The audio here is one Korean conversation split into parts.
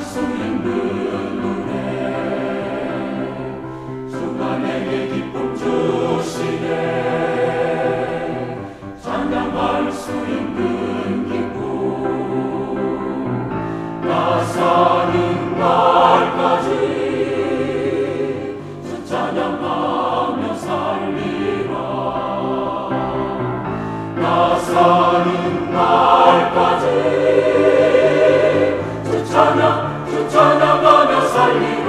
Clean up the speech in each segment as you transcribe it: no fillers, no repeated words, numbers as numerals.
수 있는 은혜, 주가 내게 기쁨 주시네. 찬양할 수 있는 기쁨, 나 사는 날까지 주 찬양하며 살리라. 나 사는 날까지 주 찬양하며 살리라.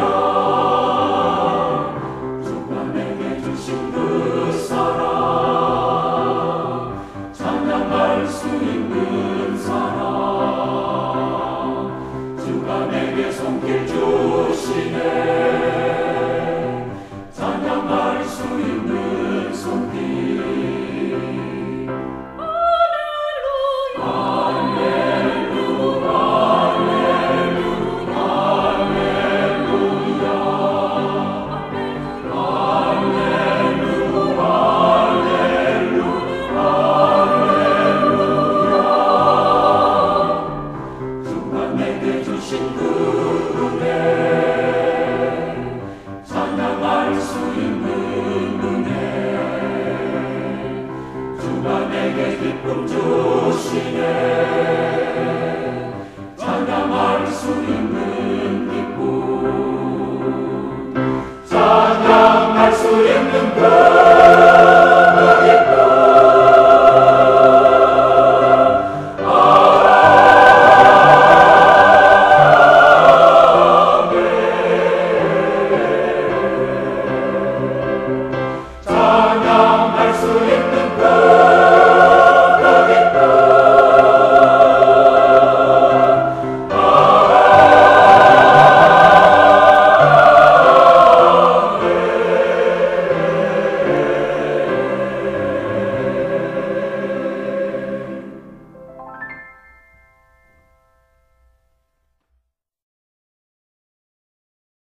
주가 내게 주신 그 사랑, 찬양할 수 있는 사랑, 주가 내게 손길 주시네.